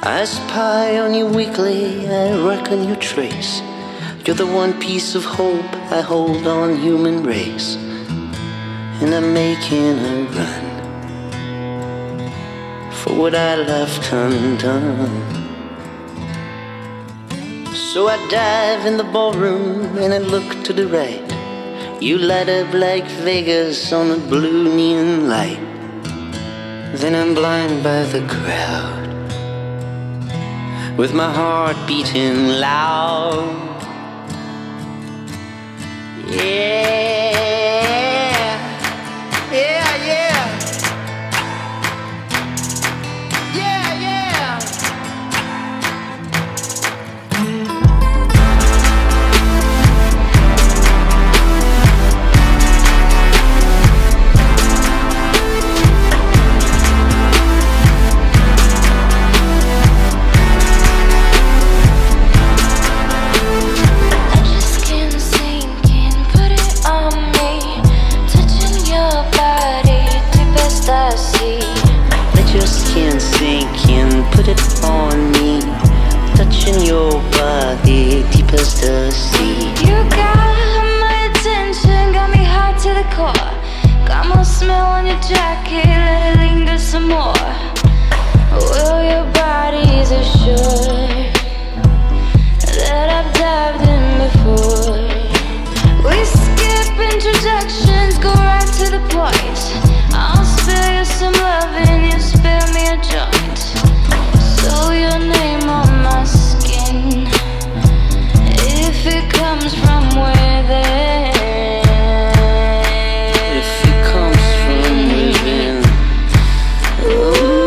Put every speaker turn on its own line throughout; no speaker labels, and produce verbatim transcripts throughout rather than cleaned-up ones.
I spy on you weekly, I reckon you trace. You're the one piece of hope I hold on human race. And I'm making a run for what I left undone. So I dive in the ballroom and I look to the right. You light up like Vegas on a blue neon light. Then I'm blind by the crowd, with my heart beating loud. Yeah, yeah, yeah, yeah, yeah. Your skin sink in, put it on me, touching your body deep as the sea.
You got my attention, got me hot to the core. Got my smell on your jacket, let it linger some more. Well, your body's a shore that I've dived in before. We skip introductions, go right to the point. I'll spare you some loving, you spare me a joint. So your name on my skin, if it comes from within.
If it comes from within. Ooh.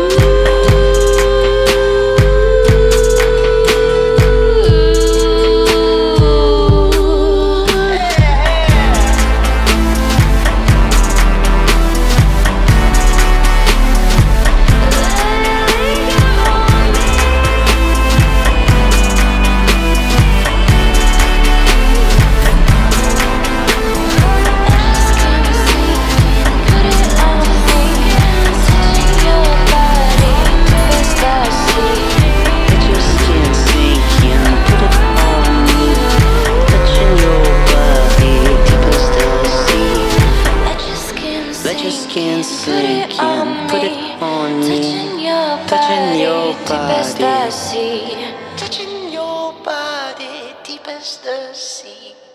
Let your skin sink in, put it on me, touching your body, touching your body deep as the sea.